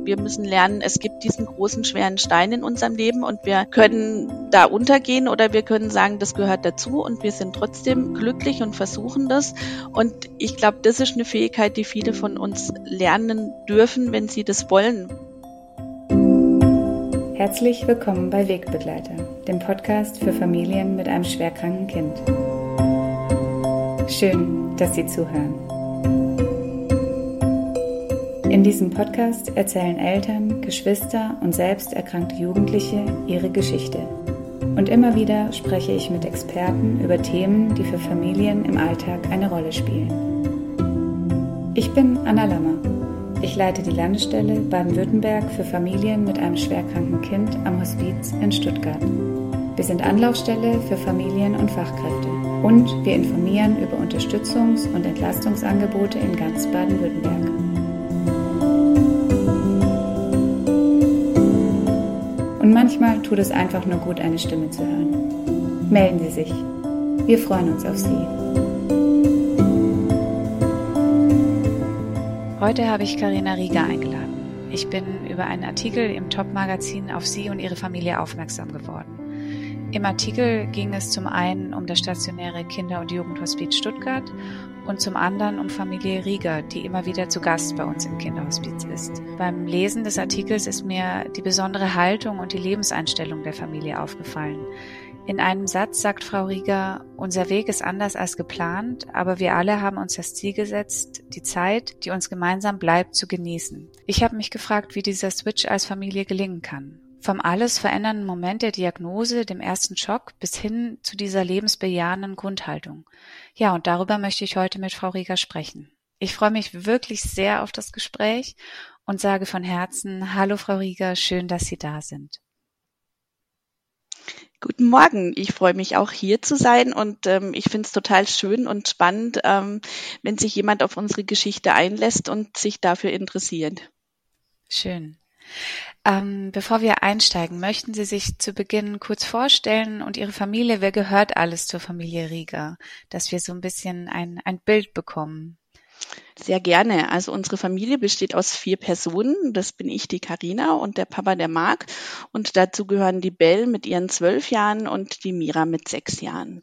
wir müssen lernen, es gibt diesen großen, schweren Stein in unserem Leben und wir können da untergehen oder wir können sagen, das gehört dazu und wir sind trotzdem glücklich und versuchen das. Und ich glaube, das ist eine Fähigkeit, die viele von uns lernen dürfen, wenn sie das wollen. Herzlich willkommen bei Wegbegleiter, dem Podcast für Familien mit einem schwerkranken Kind. Schön, dass Sie zuhören. In diesem Podcast erzählen Eltern, Geschwister und selbst erkrankte Jugendliche ihre Geschichte. Und immer wieder spreche ich mit Experten über Themen, die für Familien im Alltag eine Rolle spielen. Ich bin Anna Lammer. Ich leite die Landesstelle Baden-Württemberg für Familien mit einem schwerkranken Kind am Hospiz in Stuttgart. Wir sind Anlaufstelle für Familien und Fachkräfte und wir informieren über Unterstützungs- und Entlastungsangebote in ganz Baden-Württemberg. Und manchmal tut es einfach nur gut, eine Stimme zu hören. Melden Sie sich. Wir freuen uns auf Sie. Heute habe ich Carina Rieger eingeladen. Ich bin über einen Artikel im Top-Magazin auf sie und ihre Familie aufmerksam geworden. Im Artikel ging es zum einen um das stationäre Kinder- und Jugendhospiz Stuttgart und zum anderen um Familie Rieger, die immer wieder zu Gast bei uns im Kinderhospiz ist. Beim Lesen des Artikels ist mir die besondere Haltung und die Lebenseinstellung der Familie aufgefallen. In einem Satz sagt Frau Rieger, unser Weg ist anders als geplant, aber wir alle haben uns das Ziel gesetzt, die Zeit, die uns gemeinsam bleibt, zu genießen. Ich habe mich gefragt, wie dieser Switch als Familie gelingen kann. Vom alles verändernden Moment der Diagnose, dem ersten Schock, bis hin zu dieser lebensbejahenden Grundhaltung. Ja, und darüber möchte ich heute mit Frau Rieger sprechen. Ich freue mich wirklich sehr auf das Gespräch und sage von Herzen, hallo Frau Rieger, schön, dass Sie da sind. Guten Morgen, ich freue mich auch hier zu sein und ich finde es total schön und spannend, wenn sich jemand auf unsere Geschichte einlässt und sich dafür interessiert. Schön. Bevor wir einsteigen, möchten Sie sich zu Beginn kurz vorstellen und Ihre Familie, wer gehört alles zur Familie Rieger, dass wir so ein bisschen ein Bild bekommen? Sehr gerne. Also unsere Familie besteht aus 4 Personen. Das bin ich, die Carina, und der Papa, der Marc. Und dazu gehören die Bell mit ihren 12 Jahren und die Mira mit 6 Jahren.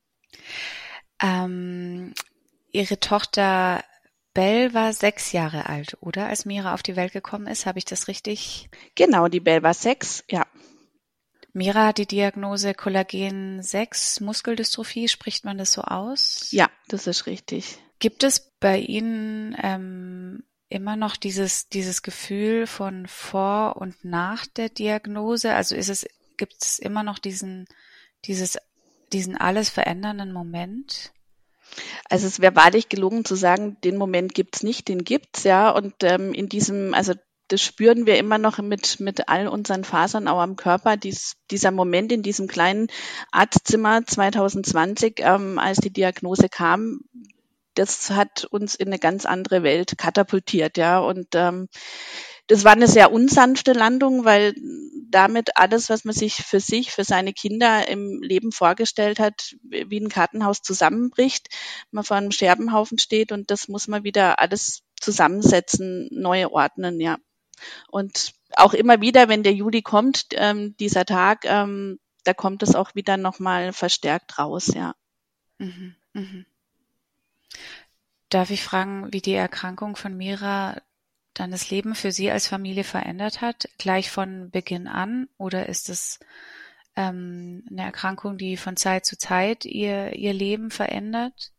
Ihre Tochter Bell war 6 Jahre alt, oder? Als Mira auf die Welt gekommen ist, habe ich das richtig? Genau, die Bell war 6, ja. Mira hat die Diagnose Kollagen 6 Muskeldystrophie, spricht man das so aus? Ja, das ist richtig. Gibt es bei Ihnen immer noch dieses Gefühl von vor und nach der Diagnose? Also gibt es immer noch diesen alles verändernden Moment? Also es wäre wahrlich gelungen zu sagen, den Moment gibt's nicht, den gibt's, ja. Und in diesem, also das spüren wir immer noch mit all unseren Fasern auch am Körper, dieser Moment in diesem kleinen Arztzimmer 2020, als die Diagnose kam, das hat uns in eine ganz andere Welt katapultiert, ja. Und das war eine sehr unsanfte Landung, weil damit alles, was man sich, für seine Kinder im Leben vorgestellt hat, wie ein Kartenhaus zusammenbricht, man vor einem Scherbenhaufen steht und das muss man wieder alles zusammensetzen, neu ordnen, ja. Und auch immer wieder, wenn der Juli kommt, dieser Tag, da kommt es auch wieder nochmal verstärkt raus, ja. Mhm, mhm. Darf ich fragen, wie die Erkrankung von Mira dann das Leben für Sie als Familie verändert hat, gleich von Beginn an? Oder ist es eine Erkrankung, die von Zeit zu Zeit ihr Leben verändert?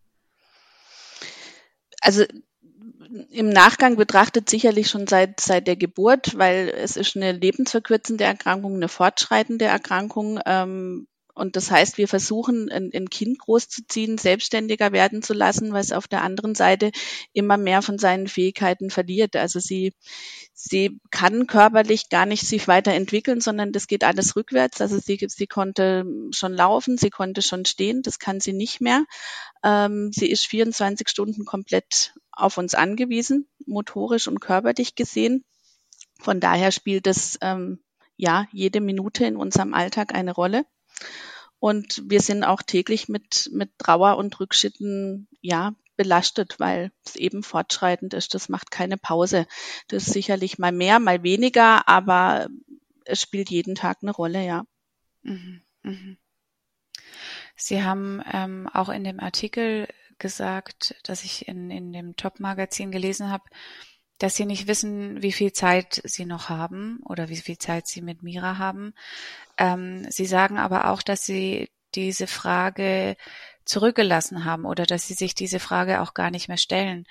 Also im Nachgang betrachtet sicherlich schon seit der Geburt, weil es ist eine lebensverkürzende Erkrankung, eine fortschreitende Erkrankung. Und das heißt, wir versuchen, ein Kind großzuziehen, selbstständiger werden zu lassen, was auf der anderen Seite immer mehr von seinen Fähigkeiten verliert. Also sie kann körperlich gar nicht sich weiterentwickeln, sondern das geht alles rückwärts. Also sie konnte schon laufen, sie konnte schon stehen, das kann sie nicht mehr. Sie ist 24 Stunden komplett auf uns angewiesen, motorisch und körperlich gesehen. Von daher spielt es jede Minute in unserem Alltag eine Rolle. Und wir sind auch täglich mit Trauer und Rückschritten belastet, weil es eben fortschreitend ist. Das macht keine Pause. Das ist sicherlich mal mehr, mal weniger, aber es spielt jeden Tag eine Rolle, ja. Mhm. Mhm. Sie haben auch in dem Artikel gesagt, dass ich in dem Top-Magazin gelesen habe, dass Sie nicht wissen, wie viel Zeit Sie noch haben oder wie viel Zeit Sie mit Mira haben. Sie sagen aber auch, dass Sie diese Frage zurückgelassen haben oder dass Sie sich diese Frage auch gar nicht mehr stellen.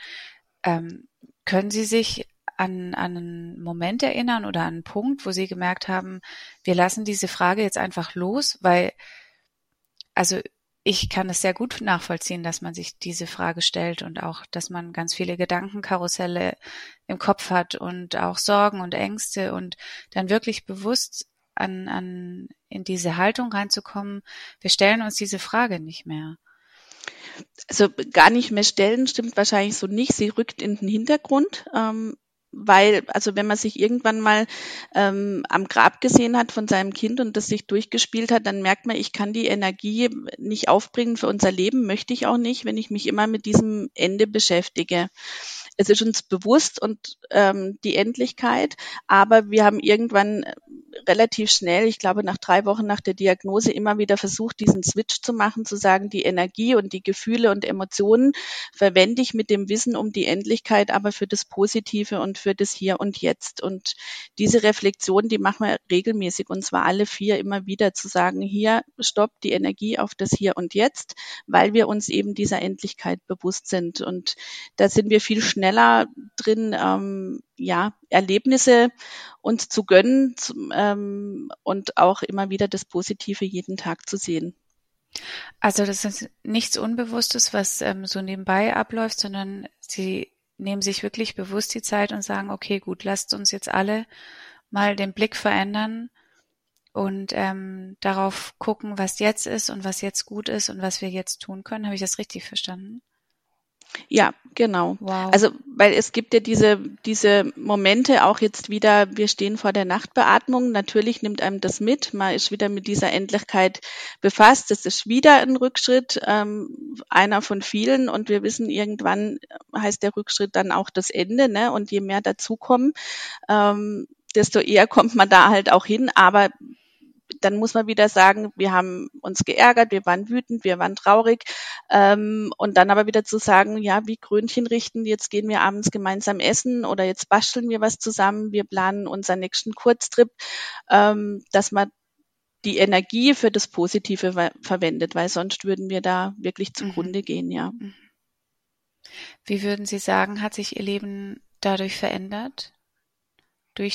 Können Sie sich an einen Moment erinnern oder an einen Punkt, wo Sie gemerkt haben, wir lassen diese Frage jetzt einfach los? Weil, also ich kann es sehr gut nachvollziehen, dass man sich diese Frage stellt und auch, dass man ganz viele Gedankenkarusselle im Kopf hat und auch Sorgen und Ängste und dann wirklich bewusst in diese Haltung reinzukommen, wir stellen uns diese Frage nicht mehr. Also gar nicht mehr stellen stimmt wahrscheinlich so nicht. Sie rückt in den Hintergrund, weil, also wenn man sich irgendwann mal am Grab gesehen hat von seinem Kind und das sich durchgespielt hat, dann merkt man, ich kann die Energie nicht aufbringen für unser Leben, möchte ich auch nicht, wenn ich mich immer mit diesem Ende beschäftige. Es ist uns bewusst und die Endlichkeit, aber wir haben irgendwann relativ schnell, ich glaube nach 3 Wochen nach der Diagnose, immer wieder versucht, diesen Switch zu machen, zu sagen, die Energie und die Gefühle und Emotionen verwende ich mit dem Wissen um die Endlichkeit, aber für das Positive und für das Hier und Jetzt. Und diese Reflexion, die machen wir regelmäßig, und zwar alle 4 immer wieder, zu sagen, hier stoppt die Energie auf das Hier und Jetzt, weil wir uns eben dieser Endlichkeit bewusst sind. Und da sind wir viel schneller drin, Erlebnisse uns zu gönnen und auch immer wieder das Positive jeden Tag zu sehen. Also das ist nichts Unbewusstes, was so nebenbei abläuft, sondern Sie nehmen sich wirklich bewusst die Zeit und sagen, okay, gut, lasst uns jetzt alle mal den Blick verändern und darauf gucken, was jetzt ist und was jetzt gut ist und was wir jetzt tun können. Habe ich das richtig verstanden? Ja, genau. Wow. Also, weil es gibt ja diese Momente auch jetzt wieder, wir stehen vor der Nachtbeatmung. Natürlich nimmt einem das mit. Man ist wieder mit dieser Endlichkeit befasst. Das ist wieder ein Rückschritt, einer von vielen. Und wir wissen, irgendwann heißt der Rückschritt dann auch das Ende, ne? Und je mehr dazukommen, desto eher kommt man da halt auch hin. Aber dann muss man wieder sagen, wir haben uns geärgert, wir waren wütend, wir waren traurig. Und dann aber wieder zu sagen, ja, wie Krönchen richten, jetzt gehen wir abends gemeinsam essen oder jetzt basteln wir was zusammen, wir planen unseren nächsten Kurztrip, dass man die Energie für das Positive verwendet, weil sonst würden wir da wirklich zugrunde gehen, ja. Wie würden Sie sagen, hat sich Ihr Leben dadurch verändert? Durch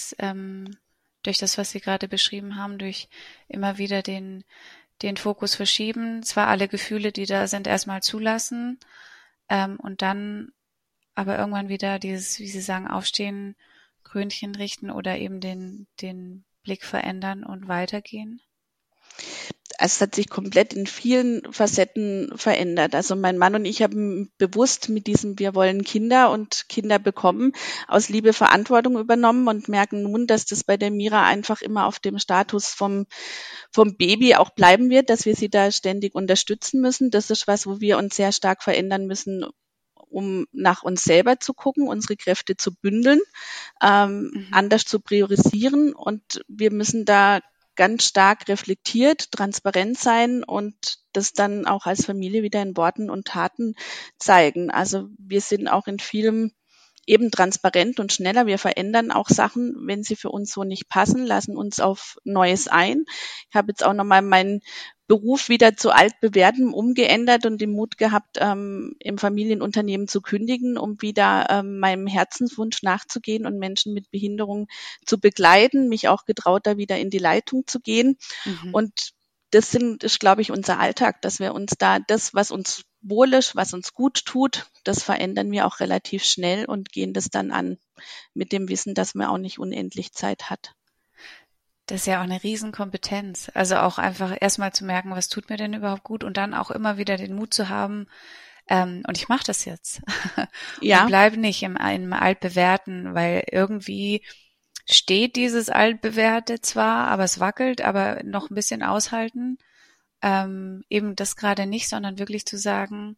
durch das, was Sie gerade beschrieben haben, durch immer wieder den Fokus verschieben, zwar alle Gefühle, die da sind, erstmal zulassen, und dann aber irgendwann wieder dieses, wie Sie sagen, aufstehen, Krönchen richten oder eben den Blick verändern und weitergehen? Also es hat sich komplett in vielen Facetten verändert. Also mein Mann und ich haben bewusst mit diesem Wir wollen Kinder und Kinder bekommen aus Liebe Verantwortung übernommen und merken nun, dass das bei der Mira einfach immer auf dem Status vom Baby auch bleiben wird, dass wir sie da ständig unterstützen müssen. Das ist was, wo wir uns sehr stark verändern müssen, um nach uns selber zu gucken, unsere Kräfte zu bündeln, anders zu priorisieren, und wir müssen da ganz stark reflektiert, transparent sein und das dann auch als Familie wieder in Worten und Taten zeigen. Also wir sind auch in vielem eben transparent und schneller. Wir verändern auch Sachen, wenn sie für uns so nicht passen, lassen uns auf Neues ein. Ich habe jetzt auch nochmal meinen Beruf wieder zu altbewährtem umgeändert und den Mut gehabt, im Familienunternehmen zu kündigen, um wieder meinem Herzenswunsch nachzugehen und Menschen mit Behinderung zu begleiten, mich auch getraut, da wieder in die Leitung zu gehen. Und das ist, glaube ich, unser Alltag, dass wir uns da das, was uns wohl ist, was uns gut tut, das verändern wir auch relativ schnell und gehen das dann an mit dem Wissen, dass man auch nicht unendlich Zeit hat. Das ist ja auch eine Riesenkompetenz. Also auch einfach erstmal zu merken, was tut mir denn überhaupt gut und dann auch immer wieder den Mut zu haben, und ich mache das jetzt. Ja. Und bleibe nicht im Altbewährten, weil irgendwie steht dieses Altbewährte zwar, aber es wackelt, aber noch ein bisschen aushalten. Eben das gerade nicht, sondern wirklich zu sagen,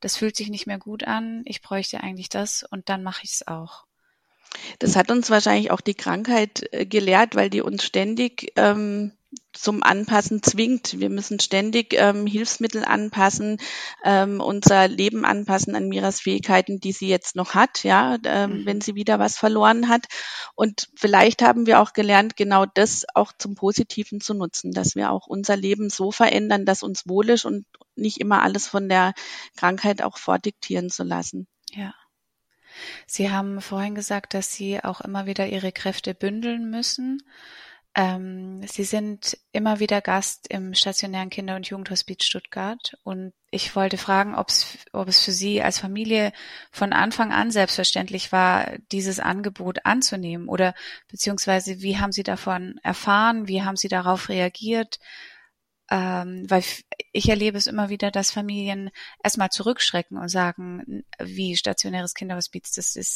das fühlt sich nicht mehr gut an, ich bräuchte eigentlich das und dann mache ich es auch. Das hat uns wahrscheinlich auch die Krankheit gelehrt, weil die uns ständig zum Anpassen zwingt. Wir müssen ständig Hilfsmittel anpassen, unser Leben anpassen an Miras Fähigkeiten, die sie jetzt noch hat, ja, wenn sie wieder was verloren hat. Und vielleicht haben wir auch gelernt, genau das auch zum Positiven zu nutzen, dass wir auch unser Leben so verändern, dass uns wohl ist und nicht immer alles von der Krankheit auch vordiktieren zu lassen. Ja. Sie haben vorhin gesagt, dass Sie auch immer wieder Ihre Kräfte bündeln müssen. Sie sind immer wieder Gast im stationären Kinder- und Jugendhospiz Stuttgart und ich wollte fragen, ob es für Sie als Familie von Anfang an selbstverständlich war, dieses Angebot anzunehmen oder beziehungsweise wie haben Sie davon erfahren, wie haben Sie darauf reagiert? Weil ich erlebe es immer wieder, dass Familien erstmal zurückschrecken und sagen, wie stationäres Kinderhospiz,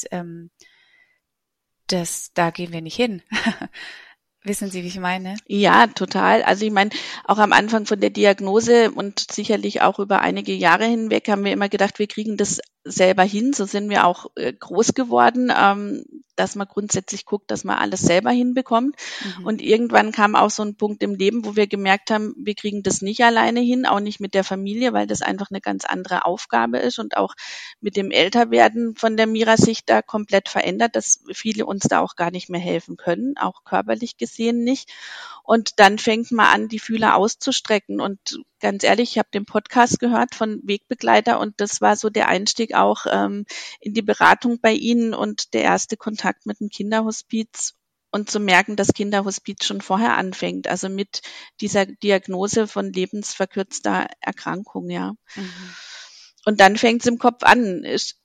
da gehen wir nicht hin. Wissen Sie, wie ich meine? Ja, total. Also ich meine, auch am Anfang von der Diagnose und sicherlich auch über einige Jahre hinweg haben wir immer gedacht, wir kriegen das selber hin. So sind wir auch groß geworden, dass man grundsätzlich guckt, dass man alles selber hinbekommt. Und irgendwann kam auch so ein Punkt im Leben, wo wir gemerkt haben, wir kriegen das nicht alleine hin, auch nicht mit der Familie, weil das einfach eine ganz andere Aufgabe ist und auch mit dem Älterwerden von der Mira sich da komplett verändert, dass viele uns da auch gar nicht mehr helfen können, auch körperlich gesehen nicht. Und dann fängt man an, die Fühler auszustrecken. Und ganz ehrlich, ich habe den Podcast gehört von Wegbegleiter und das war so der Einstieg auch in die Beratung bei Ihnen und der erste Kontakt mit dem Kinderhospiz und zu merken, dass Kinderhospiz schon vorher anfängt, also mit dieser Diagnose von lebensverkürzter Erkrankung, ja. Und dann fängt es im Kopf an.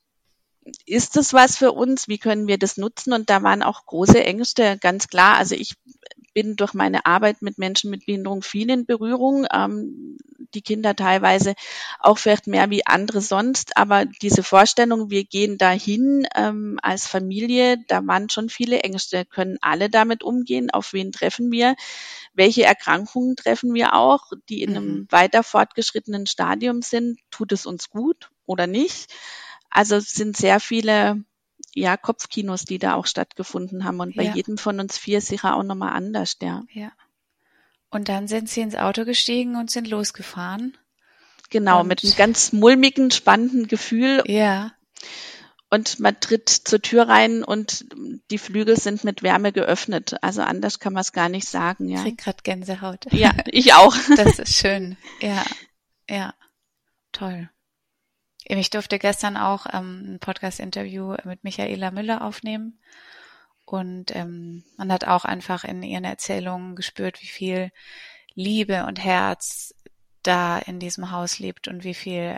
Ist das was für uns? Wie können wir das nutzen? Und da waren auch große Ängste, ganz klar. Also ich bin durch meine Arbeit mit Menschen mit Behinderung viel in Berührung, die Kinder teilweise auch vielleicht mehr wie andere sonst, aber diese Vorstellung, wir gehen dahin als Familie, da waren schon viele Ängste. Können alle damit umgehen? Auf wen treffen wir? Welche Erkrankungen treffen wir auch, die in einem weiter fortgeschrittenen Stadium sind? Tut es uns gut oder nicht? Also es sind sehr viele Kopfkinos, die da auch stattgefunden haben. Und bei jedem von uns 4 sicher auch nochmal anders, ja. Ja. Und dann sind Sie ins Auto gestiegen und sind losgefahren? Genau, mit einem ganz mulmigen, spannenden Gefühl. Ja. Und man tritt zur Tür rein und die Flügel sind mit Wärme geöffnet. Also anders kann man es gar nicht sagen, ja. Ich krieg grad Gänsehaut. Ja, ich auch. Das ist schön. Ja, ja, toll. Ich durfte gestern auch ein Podcast-Interview mit Michaela Müller aufnehmen und man hat auch einfach in ihren Erzählungen gespürt, wie viel Liebe und Herz da in diesem Haus lebt und wie viel,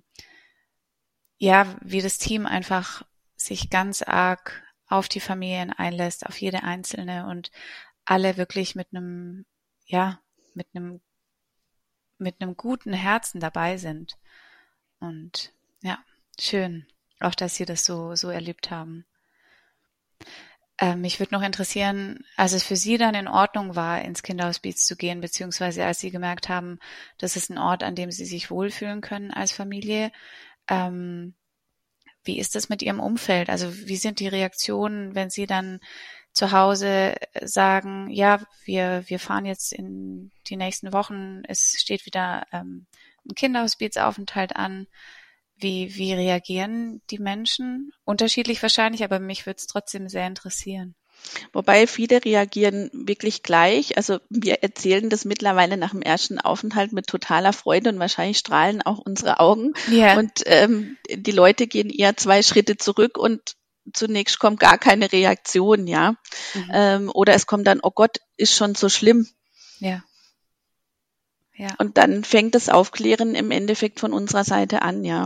wie das Team einfach sich ganz arg auf die Familien einlässt, auf jede einzelne und alle wirklich mit einem guten Herzen dabei sind. Und ja, schön, auch dass Sie das so erlebt haben. Mich würde noch interessieren, als es für Sie dann in Ordnung war, ins Kinderhospiz zu gehen, beziehungsweise als Sie gemerkt haben, das ist ein Ort, an dem Sie sich wohlfühlen können als Familie. Wie ist das mit Ihrem Umfeld? Also wie sind die Reaktionen, wenn Sie dann zu Hause sagen, ja, wir fahren jetzt in die nächsten Wochen, es steht wieder ein Kinderhospizaufenthalt an. Wie reagieren die Menschen? Unterschiedlich wahrscheinlich, aber mich würde es trotzdem sehr interessieren. Wobei viele reagieren wirklich gleich. Also wir erzählen das mittlerweile nach dem ersten Aufenthalt mit totaler Freude und wahrscheinlich strahlen auch unsere Augen. Yeah. Und die Leute gehen eher 2 Schritte zurück und zunächst kommt gar keine Reaktion, ja. Oder es kommt dann, oh Gott, ist schon so schlimm. Ja. Ja. Und dann fängt das Aufklären im Endeffekt von unserer Seite an, ja.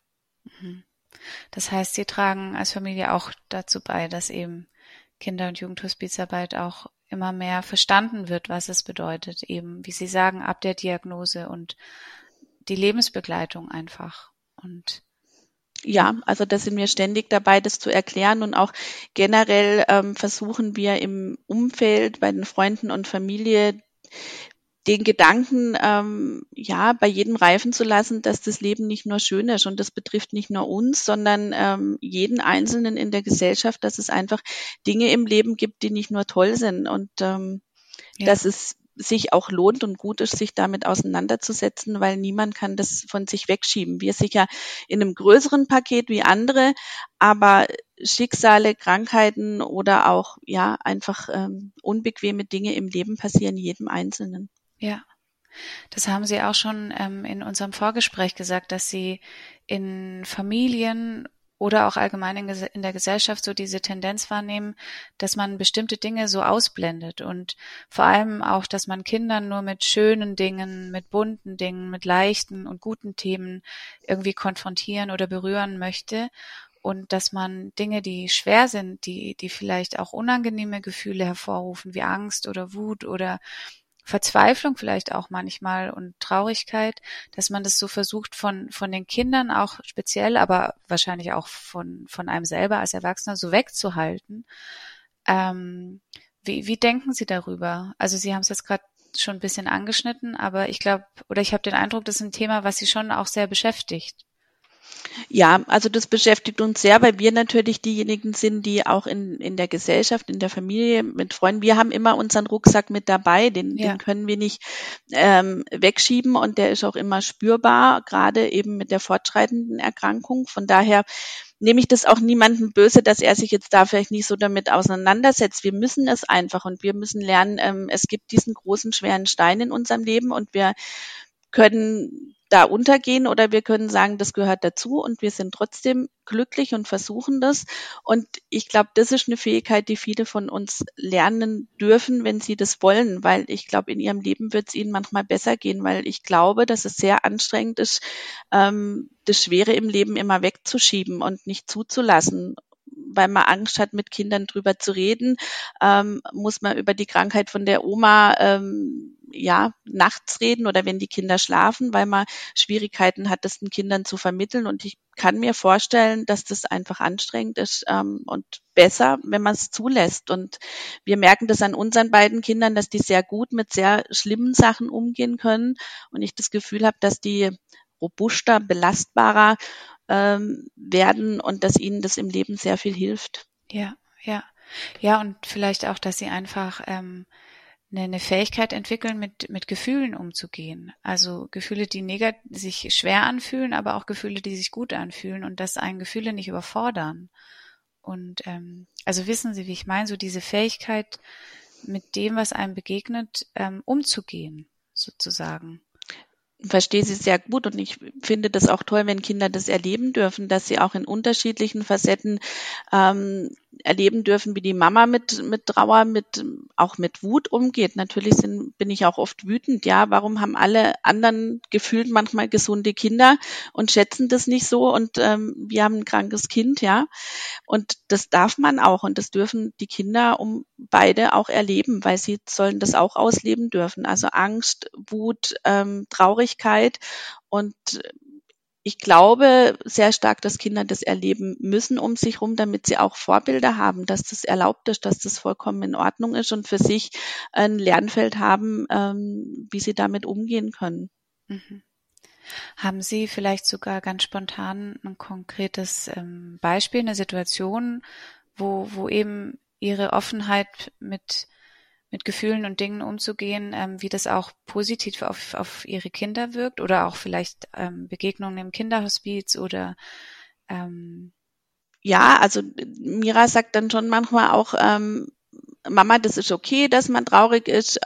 Das heißt, Sie tragen als Familie auch dazu bei, dass eben Kinder- und Jugendhospizarbeit auch immer mehr verstanden wird, was es bedeutet, eben, wie Sie sagen, ab der Diagnose und die Lebensbegleitung einfach. Und ja, also da sind wir ständig dabei, das zu erklären und auch generell versuchen wir im Umfeld bei den Freunden und Familie den Gedanken, bei jedem reifen zu lassen, dass das Leben nicht nur schön ist und das betrifft nicht nur uns, sondern jeden Einzelnen in der Gesellschaft, dass es einfach Dinge im Leben gibt, die nicht nur toll sind und dass es sich auch lohnt und gut ist, sich damit auseinanderzusetzen, weil niemand kann das von sich wegschieben. Wir sicher in einem größeren Paket wie andere, aber Schicksale, Krankheiten oder auch einfach unbequeme Dinge im Leben passieren jedem Einzelnen. Ja, das haben Sie auch schon in unserem Vorgespräch gesagt, dass Sie in Familien oder auch allgemein in der Gesellschaft so diese Tendenz wahrnehmen, dass man bestimmte Dinge so ausblendet und vor allem auch, dass man Kindern nur mit schönen Dingen, mit bunten Dingen, mit leichten und guten Themen irgendwie konfrontieren oder berühren möchte und dass man Dinge, die schwer sind, die vielleicht auch unangenehme Gefühle hervorrufen, wie Angst oder Wut oder Verzweiflung vielleicht auch manchmal und Traurigkeit, dass man das so versucht von den Kindern auch speziell, aber wahrscheinlich auch von einem selber als Erwachsener so wegzuhalten. Wie denken Sie darüber? Also Sie haben es jetzt gerade schon ein bisschen angeschnitten, aber ich glaube, oder ich habe den Eindruck, das ist ein Thema, was Sie schon auch sehr beschäftigt. Ja, also das beschäftigt uns sehr, weil wir natürlich diejenigen sind, die auch in der Gesellschaft, in der Familie, mit Freunden, wir haben immer unseren Rucksack mit dabei, den können wir nicht wegschieben und der ist auch immer spürbar, gerade eben mit der fortschreitenden Erkrankung. Von daher nehme ich das auch niemandem böse, dass er sich jetzt da vielleicht nicht so damit auseinandersetzt. Wir müssen es einfach und wir müssen lernen, es gibt diesen großen, schweren Stein in unserem Leben und wir können da untergehen oder wir können sagen, das gehört dazu und wir sind trotzdem glücklich und versuchen das. Und ich glaube, das ist eine Fähigkeit, die viele von uns lernen dürfen, wenn sie das wollen, weil ich glaube, in ihrem Leben wird es ihnen manchmal besser gehen, weil ich glaube, dass es sehr anstrengend ist, das Schwere im Leben immer wegzuschieben und nicht zuzulassen. Weil man Angst hat, mit Kindern drüber zu reden, muss man über die Krankheit von der Oma nachts reden oder wenn die Kinder schlafen, weil man Schwierigkeiten hat, das den Kindern zu vermitteln. Und ich kann mir vorstellen, dass das einfach anstrengend ist und besser, wenn man es zulässt. Und wir merken das an unseren beiden Kindern, dass die sehr gut mit sehr schlimmen Sachen umgehen können. Und ich das Gefühl habe, dass die robuster, belastbarer werden und dass ihnen das im Leben sehr viel hilft. Ja, ja. Ja, und vielleicht auch, dass sie einfach eine Fähigkeit entwickeln, mit Gefühlen umzugehen. Also Gefühle, die sich schwer anfühlen, aber auch Gefühle, die sich gut anfühlen und dass einen Gefühle nicht überfordern. Und also wissen Sie, wie ich meine, so diese Fähigkeit, mit dem, was einem begegnet, umzugehen, sozusagen. Verstehe sie sehr gut und ich finde das auch toll, wenn Kinder das erleben dürfen, dass sie auch in unterschiedlichen Facetten erleben dürfen, wie die Mama mit Trauer, auch mit Wut umgeht. Natürlich bin ich auch oft wütend, ja, warum haben alle anderen gefühlt manchmal gesunde Kinder und schätzen das nicht so und wir haben ein krankes Kind, ja. Und das darf man auch und das dürfen die Kinder beide auch erleben, weil sie sollen das auch ausleben dürfen. Also Angst, Wut, Traurigkeit und ich glaube sehr stark, dass Kinder das erleben müssen um sich rum, damit sie auch Vorbilder haben, dass das erlaubt ist, dass das vollkommen in Ordnung ist und für sich ein Lernfeld haben, wie sie damit umgehen können. Mhm. Haben Sie vielleicht sogar ganz spontan ein konkretes Beispiel, eine Situation, wo eben Ihre Offenheit mit Gefühlen und Dingen umzugehen, wie das auch positiv auf Ihre Kinder wirkt oder auch vielleicht Begegnungen im Kinderhospiz oder Ja, also Mira sagt dann schon manchmal auch, Mama, das ist okay, dass man traurig ist.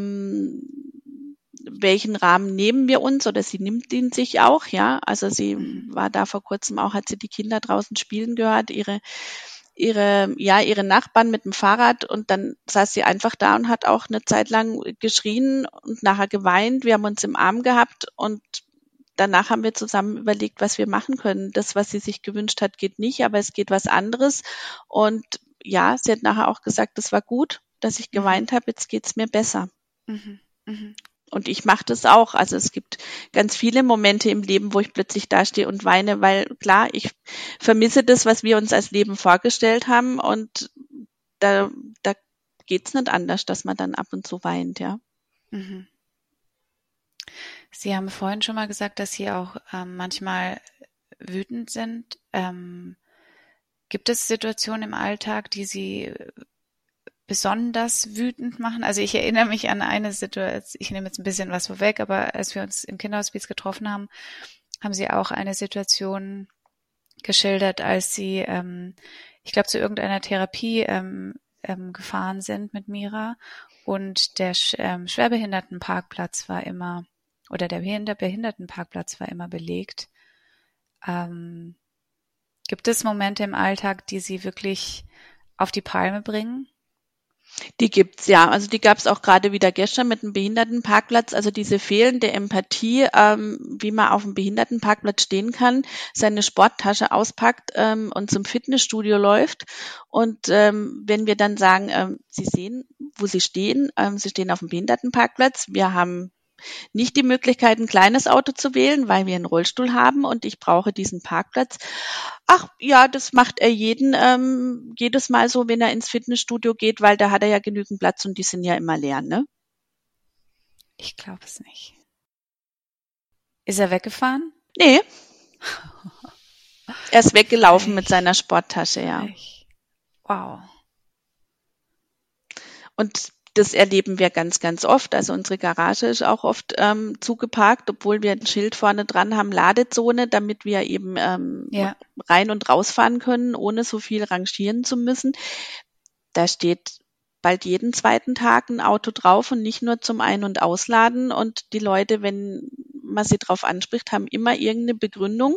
Welchen Rahmen nehmen wir uns oder sie nimmt ihn sich auch, ja. Also sie war da vor kurzem auch, hat sie die Kinder draußen spielen gehört, ihre Nachbarn mit dem Fahrrad und dann saß sie einfach da und hat auch eine Zeit lang geschrien und nachher geweint. Wir haben uns im Arm gehabt und danach haben wir zusammen überlegt, was wir machen können. Das, was sie sich gewünscht hat, geht nicht, aber es geht was anderes. Und ja, sie hat nachher auch gesagt, das war gut, dass ich geweint habe, jetzt geht's mir besser. Mhm. Mhm. Und ich mache das auch. Also es gibt ganz viele Momente im Leben, wo ich plötzlich dastehe und weine, weil klar, ich vermisse das, was wir uns als Leben vorgestellt haben. Und da geht's nicht anders, dass man dann ab und zu weint, ja. Mhm. Sie haben vorhin schon mal gesagt, dass Sie auch manchmal wütend sind. Gibt es Situationen im Alltag, die Sie besonders wütend machen? Also ich erinnere mich an eine Situation, ich nehme jetzt ein bisschen was vorweg, aber als wir uns im Kinderhospiz getroffen haben, haben Sie auch eine Situation geschildert, als Sie, ich glaube, zu irgendeiner Therapie gefahren sind mit Mira und der Schwerbehindertenparkplatz war immer, oder der Behindertenparkplatz war immer belegt. Gibt es Momente im Alltag, die Sie wirklich auf die Palme bringen? Die gibt's, ja. Also die gab's auch gerade wieder gestern mit dem Behindertenparkplatz. Also diese fehlende Empathie, wie man auf dem Behindertenparkplatz stehen kann, seine Sporttasche auspackt und zum Fitnessstudio läuft. Und wenn wir dann sagen, Sie sehen, wo Sie stehen auf dem Behindertenparkplatz. Wir haben nicht die Möglichkeit, ein kleines Auto zu wählen, weil wir einen Rollstuhl haben und ich brauche diesen Parkplatz. Ach ja, das macht er jedes Mal so, wenn er ins Fitnessstudio geht, weil da hat er ja genügend Platz und die sind ja immer leer, ne? Ich glaube es nicht. Ist er weggefahren? Nee, er ist weggelaufen mit Frech. seiner Sporttasche, ja. Frech. Wow. Und das erleben wir ganz, ganz oft. Also unsere Garage ist auch oft zugeparkt, obwohl wir ein Schild vorne dran haben, Ladezone, damit wir eben Ja, rein und rausfahren können, ohne so viel rangieren zu müssen. Da steht bald jeden zweiten Tag ein Auto drauf und nicht nur zum Ein- und Ausladen. Und die Leute, wenn man sie drauf anspricht, haben immer irgendeine Begründung,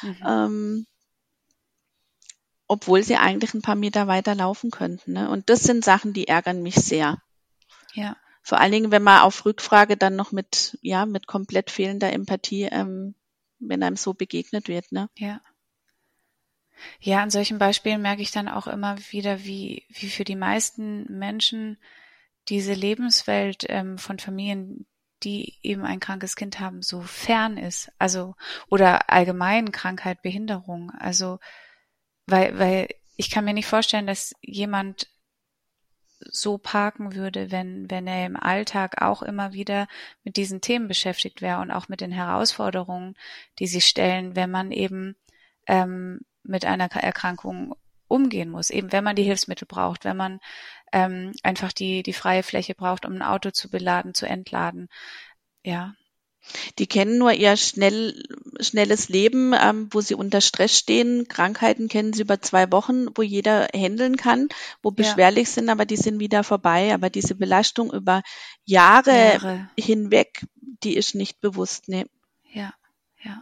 obwohl sie eigentlich ein paar Meter weiter laufen könnten. Ne? Und das sind Sachen, die ärgern mich sehr. ja, Vor allen Dingen, wenn man auf Rückfrage dann noch mit komplett fehlender Empathie, wenn einem so begegnet wird, ne? ja. Ja, an solchen Beispielen merke ich dann auch immer wieder, wie für die meisten Menschen diese Lebenswelt von Familien, die eben ein krankes Kind haben, so fern ist. Also, oder allgemein Krankheit, Behinderung. Also, weil ich kann mir nicht vorstellen, dass jemand so parken würde, wenn er im Alltag auch immer wieder mit diesen Themen beschäftigt wäre und auch mit den Herausforderungen, die sich stellen, wenn man eben mit einer Erkrankung umgehen muss. Eben wenn man die Hilfsmittel braucht, wenn man einfach die freie Fläche braucht, um ein Auto zu beladen, zu entladen. Ja, Die kennen nur ihr schnelles Leben, wo sie unter Stress stehen. Krankheiten kennen sie über 2 Wochen, wo jeder handeln kann, wo ja, beschwerlich sind, aber die sind wieder vorbei. Aber diese Belastung über Jahre Jahre. hinweg, die ist nicht bewusst. Nee. Ja, ja.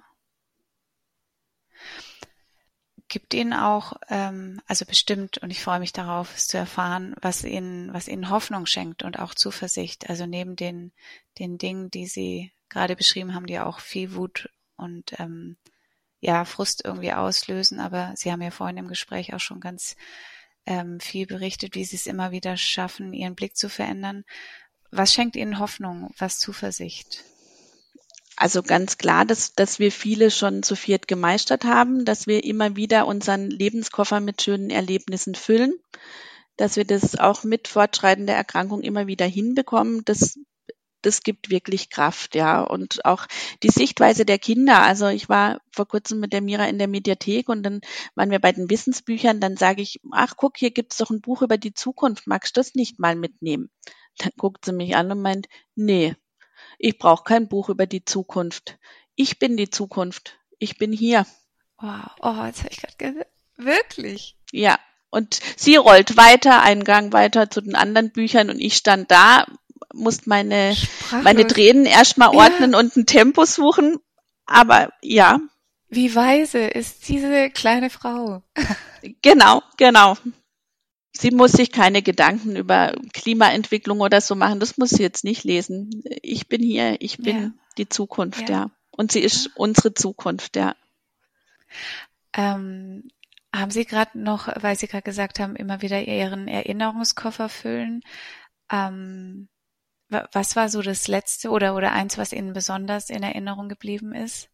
Gibt Ihnen auch, also bestimmt, und ich freue mich darauf, es zu erfahren, was Ihnen Hoffnung schenkt und auch Zuversicht. Also neben den Dingen, die Sie gerade beschrieben haben, die auch viel Wut und ja, Frust irgendwie auslösen. Aber Sie haben ja vorhin im Gespräch auch schon ganz viel berichtet, wie Sie es immer wieder schaffen, Ihren Blick zu verändern. Was schenkt Ihnen Hoffnung, was Zuversicht? Also ganz klar, dass wir viele schon zu viert gemeistert haben, dass wir immer wieder unseren Lebenskoffer mit schönen Erlebnissen füllen, dass wir das auch mit fortschreitender Erkrankung immer wieder hinbekommen. Das gibt wirklich Kraft, ja. Und auch die Sichtweise der Kinder. Also ich war vor kurzem mit der Mira in der Mediathek und dann waren wir bei den Wissensbüchern. Dann sage ich, ach guck, hier gibt's doch ein Buch über die Zukunft. Magst du das nicht mal mitnehmen? Dann guckt sie mich an und meint, nee, ich brauche kein Buch über die Zukunft. Ich bin die Zukunft. Ich bin hier. Wow, oh, jetzt habe ich gerade wirklich. Ja. Und sie rollt weiter, einen Gang weiter zu den anderen Büchern und ich stand da, musste meine Tränen erstmal ordnen und ein Tempo suchen. Aber ja. Wie weise ist diese kleine Frau? Genau. Sie muss sich keine Gedanken über Klimaentwicklung oder so machen. Das muss sie jetzt nicht lesen. Ich bin hier, ich bin die Zukunft, ja. Und sie ist unsere Zukunft, ja. Haben Sie gerade noch, weil Sie gerade gesagt haben, immer wieder Ihren Erinnerungskoffer füllen? Was war so das Letzte oder eins, was Ihnen besonders in Erinnerung geblieben ist?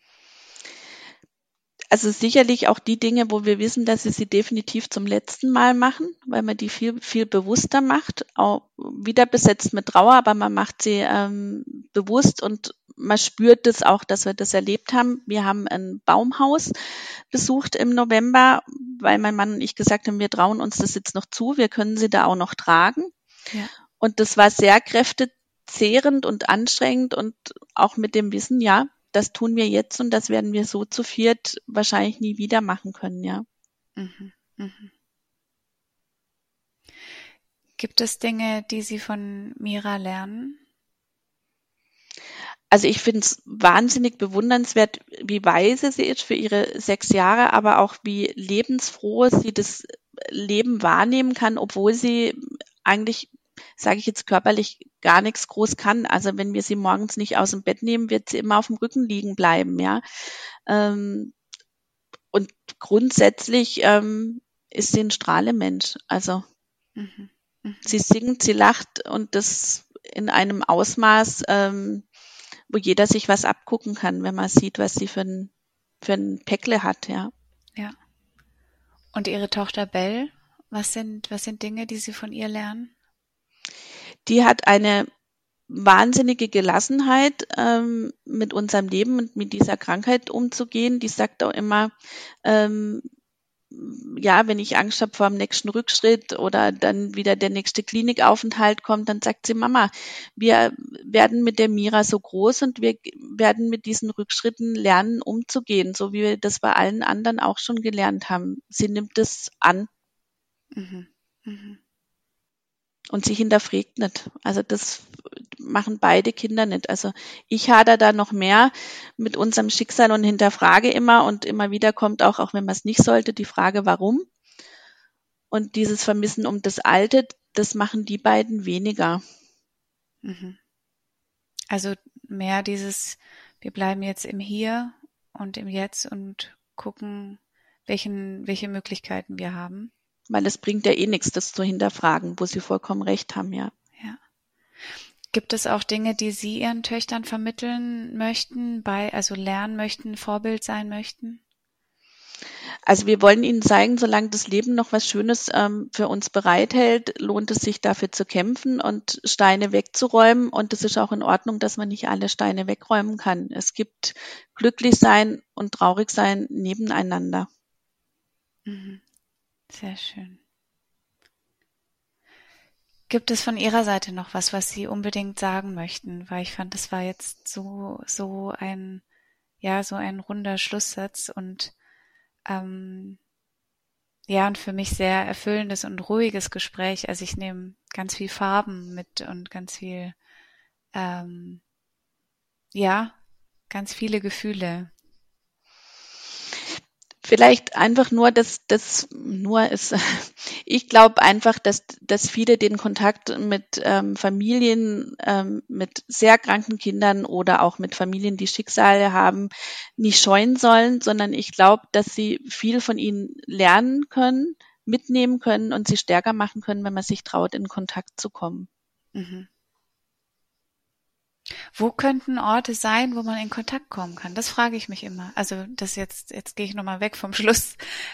Also sicherlich auch die Dinge, wo wir wissen, dass wir sie definitiv zum letzten Mal machen, weil man die viel, viel bewusster macht, auch wieder besetzt mit Trauer, aber man macht sie bewusst und man spürt es auch, dass wir das erlebt haben. Wir haben ein Baumhaus besucht im November, weil mein Mann und ich gesagt haben, wir trauen uns das jetzt noch zu, wir können sie da auch noch tragen. Ja. Und das war sehr kräftezehrend und anstrengend und auch mit dem Wissen, ja, das tun wir jetzt und das werden wir so zu viert wahrscheinlich nie wieder machen können, ja. Mhm. Mhm. Gibt es Dinge, die Sie von Mira lernen? Also ich finde es wahnsinnig bewundernswert, wie weise sie ist für ihre 6 Jahre, aber auch wie lebensfroh sie das Leben wahrnehmen kann, obwohl sie eigentlich, sage ich jetzt körperlich, gar nichts groß kann. Also wenn wir sie morgens nicht aus dem Bett nehmen, wird sie immer auf dem Rücken liegen bleiben, ja. Und grundsätzlich ist sie ein Strahlemensch. Also Mhm. Mhm. sie singt, sie lacht und das in einem Ausmaß, wo jeder sich was abgucken kann, wenn man sieht, was sie für ein Päckle hat, ja. Ja. Und Ihre Tochter Belle, was sind Dinge, die Sie von ihr lernen? Die hat eine wahnsinnige Gelassenheit, mit unserem Leben und mit dieser Krankheit umzugehen. Die sagt auch immer, ja, wenn ich Angst habe vor dem nächsten Rückschritt oder dann wieder der nächste Klinikaufenthalt kommt, dann sagt sie, Mama, wir werden mit der Mira so groß und wir werden mit diesen Rückschritten lernen, umzugehen, so wie wir das bei allen anderen auch schon gelernt haben. Sie nimmt es an. Mhm. Mhm. Und sie hinterfragt nicht. Also das machen beide Kinder nicht. Also ich hader da noch mehr mit unserem Schicksal und hinterfrage immer und immer wieder kommt auch wenn man es nicht sollte, die Frage, warum? Und dieses Vermissen um das Alte, das machen die beiden weniger. Mhm. Also mehr dieses, wir bleiben jetzt im Hier und im Jetzt und gucken, welche Möglichkeiten wir haben. Weil es bringt ja eh nichts, das zu hinterfragen, wo sie vollkommen recht haben, ja. Ja. Gibt es auch Dinge, die Sie Ihren Töchtern vermitteln möchten, also lernen möchten, Vorbild sein möchten? Also wir wollen ihnen zeigen, solange das Leben noch was Schönes für uns bereithält, lohnt es sich dafür zu kämpfen und Steine wegzuräumen. Und es ist auch in Ordnung, dass man nicht alle Steine wegräumen kann. Es gibt glücklich sein und traurig sein nebeneinander. Mhm. Sehr schön. Gibt es von Ihrer Seite noch was Sie unbedingt sagen möchten? Weil ich fand, das war jetzt so ein runder Schlusssatz und und für mich sehr erfüllendes und ruhiges Gespräch. Also ich nehme ganz viel Farben mit und ganz viel, ganz viele Gefühle. Vielleicht einfach nur, ich glaube einfach, dass viele den Kontakt mit Familien, mit sehr kranken Kindern oder auch mit Familien, die Schicksale haben, nicht scheuen sollen, sondern ich glaube, dass sie viel von ihnen lernen können, mitnehmen können und sie stärker machen können, wenn man sich traut, in Kontakt zu kommen. Mhm. Wo könnten Orte sein, wo man in Kontakt kommen kann? Das frage ich mich immer. Also jetzt gehe ich nochmal weg vom Schluss,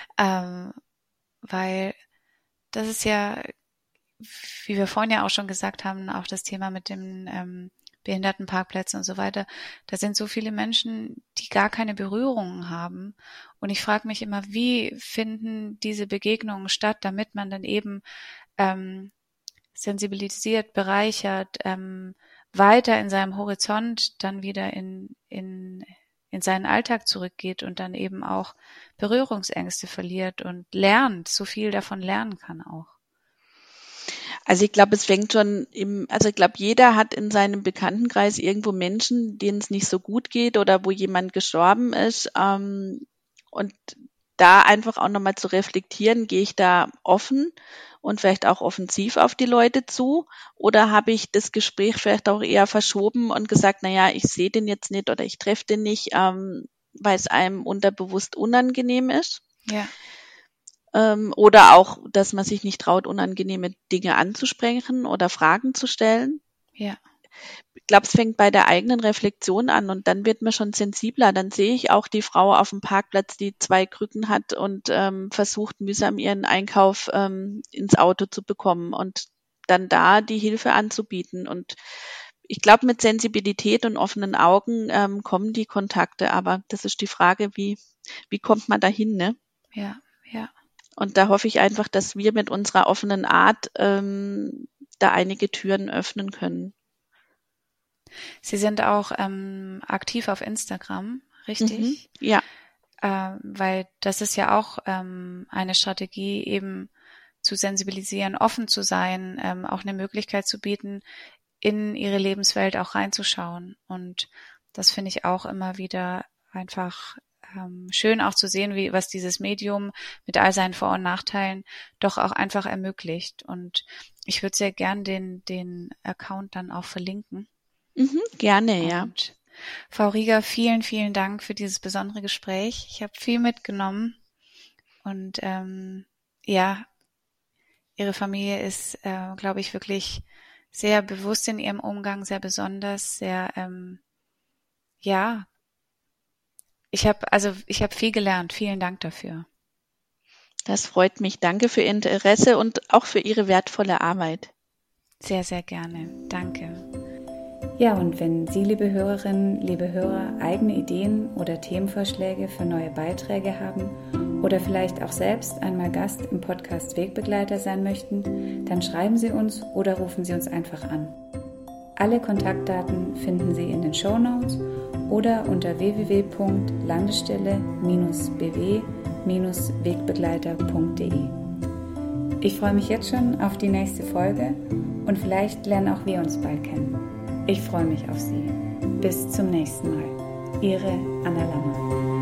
weil das ist ja, wie wir vorhin ja auch schon gesagt haben, auch das Thema mit den Behindertenparkplätzen und so weiter. Da sind so viele Menschen, die gar keine Berührungen haben. Und ich frage mich immer, wie finden diese Begegnungen statt, damit man dann eben sensibilisiert, bereichert, weiter in seinem Horizont dann wieder in seinen Alltag zurückgeht und dann eben auch Berührungsängste verliert und lernt, so viel davon lernen kann auch. Also ich glaube, es fängt schon ich glaube, jeder hat in seinem Bekanntenkreis irgendwo Menschen, denen es nicht so gut geht oder wo jemand gestorben ist. Und da einfach auch nochmal zu reflektieren, gehe ich da offen und vielleicht auch offensiv auf die Leute zu oder habe ich das Gespräch vielleicht auch eher verschoben und gesagt, naja, ich sehe den jetzt nicht oder ich treffe den nicht, weil es einem unterbewusst unangenehm ist. Ja. Oder auch, dass man sich nicht traut, unangenehme Dinge anzusprechen oder Fragen zu stellen. Ja. Ich glaube, es fängt bei der eigenen Reflexion an und dann wird man schon sensibler. Dann sehe ich auch die Frau auf dem Parkplatz, die 2 Krücken hat und versucht mühsam ihren Einkauf ins Auto zu bekommen und dann da die Hilfe anzubieten. Und ich glaube, mit Sensibilität und offenen Augen kommen die Kontakte, aber das ist die Frage, wie kommt man dahin, ne? Ja, ja. Und da hoffe ich einfach, dass wir mit unserer offenen Art da einige Türen öffnen können. Sie sind auch aktiv auf Instagram, richtig? Ja. Weil das ist ja auch eine Strategie, eben zu sensibilisieren, offen zu sein, auch eine Möglichkeit zu bieten, in ihre Lebenswelt auch reinzuschauen. Und das finde ich auch immer wieder einfach schön auch zu sehen, was dieses Medium mit all seinen Vor- und Nachteilen doch auch einfach ermöglicht. Und ich würde sehr gern den Account dann auch verlinken. Gerne, ja. Und Frau Rieger, vielen, vielen Dank für dieses besondere Gespräch. Ich habe viel mitgenommen und ja, Ihre Familie ist, glaube ich, wirklich sehr bewusst in ihrem Umgang, sehr besonders, sehr, ja, ich habe viel gelernt. Vielen Dank dafür. Das freut mich. Danke für Ihr Interesse und auch für Ihre wertvolle Arbeit. Sehr, sehr gerne. Danke. Ja, und wenn Sie, liebe Hörerinnen, liebe Hörer, eigene Ideen oder Themenvorschläge für neue Beiträge haben oder vielleicht auch selbst einmal Gast im Podcast Wegbegleiter sein möchten, dann schreiben Sie uns oder rufen Sie uns einfach an. Alle Kontaktdaten finden Sie in den Shownotes oder unter www.landestelle-bw-wegbegleiter.de. Ich freue mich jetzt schon auf die nächste Folge und vielleicht lernen auch wir uns bald kennen. Ich freue mich auf Sie. Bis zum nächsten Mal. Ihre Anna Lammer.